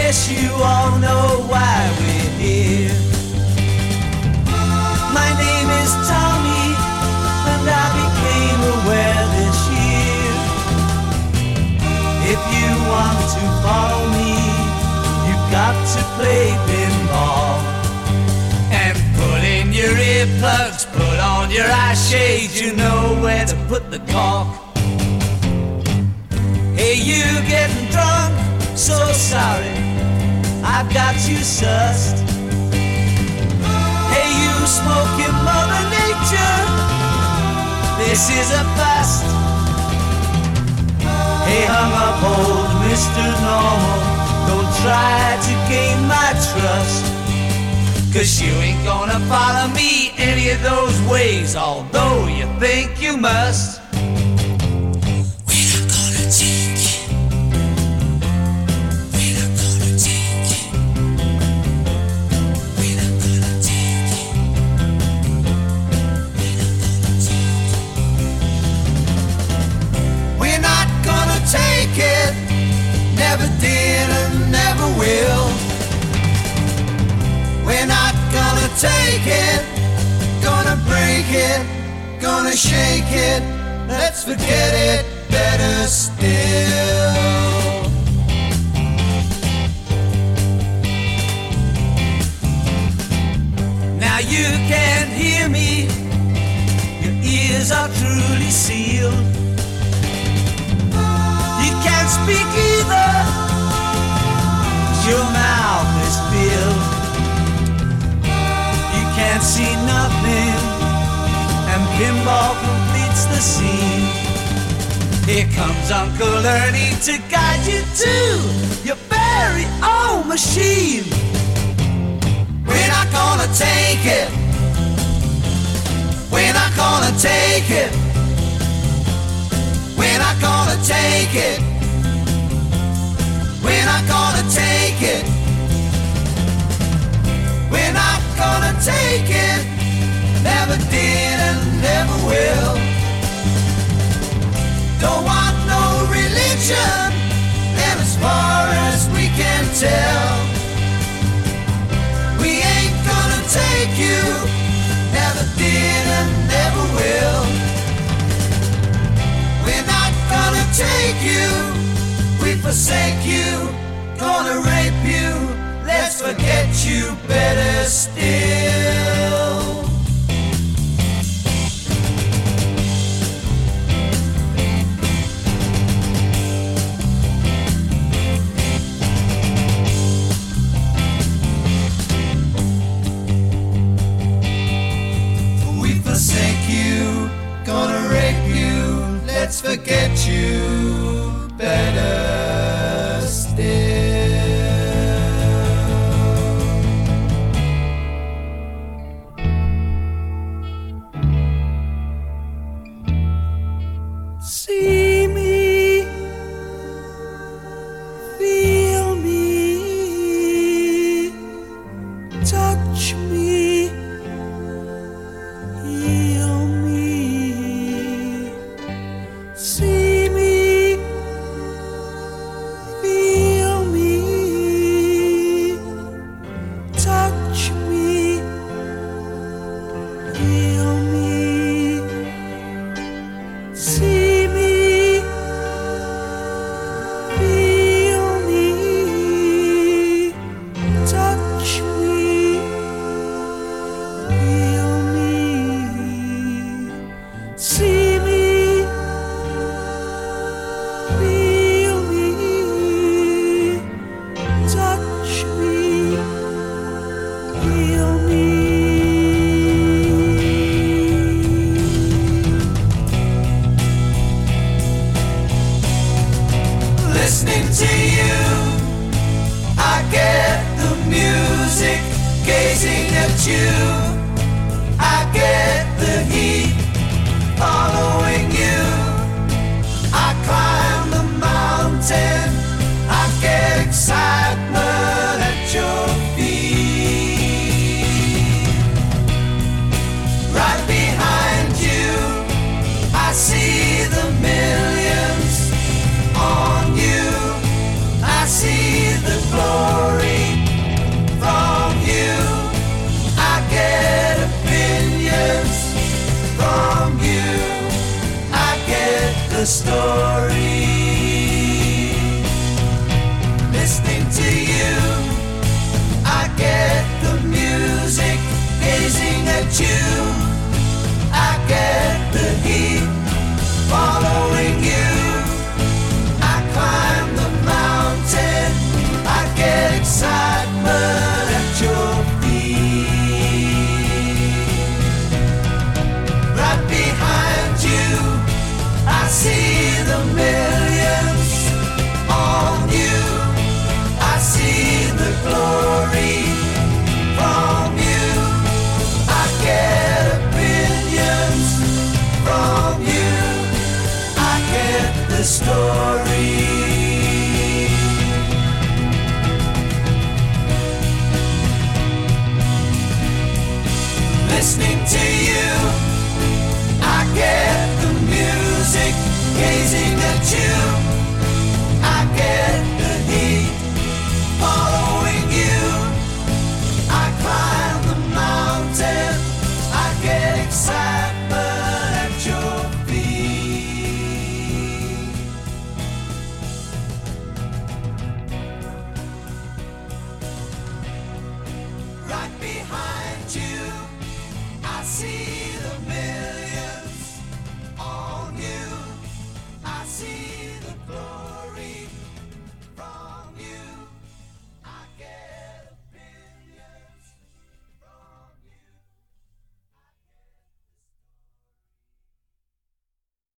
guess you all know why we're here. My name is Tommy, and I became aware this year. If you want to follow me, you've got to play pinball. And put in your earplugs, put on your eye shades, you know where to put the cork. Hey, you getting drunk? So sorry, I've got you sussed. Hey, you smoking Mother Nature, this is a bust. Hey, hung up old Mr. Normal, don't try to gain my trust. 'Cause you ain't gonna follow me any of those ways, although you think you must. Take it, never did and never will. We're not gonna take it, gonna break it, gonna shake it. Let's forget it, better still. Now you can't hear me, your ears are truly sealed. You can't speak either, 'cause your mouth is filled. You can't see nothing, and pinball completes the scene. Here comes Uncle Ernie to guide you to your very own machine. We're not gonna take it, we're not gonna take it, we're not gonna take it, we're not gonna take it, we're not gonna take it, never did and never will. Don't want no religion, and as far as we can tell, we ain't gonna take you, never did and never will. We're not gonna take you, we forsake you, gonna rape you, let's forget you, better still. We forsake you, gonna rape you, let's forget you, better still. See me, feel me, touch me, heal me. See me, feel me. story. Listening to you, I get the music. Gazing at you, I get the heat. Following you, I climb the mountain. I get excitement at your feet. Right behind you, I see the millions on you. I see the glory from you. I get opinions from you. I get the story. Listening to you, I get the music. Gazing at you,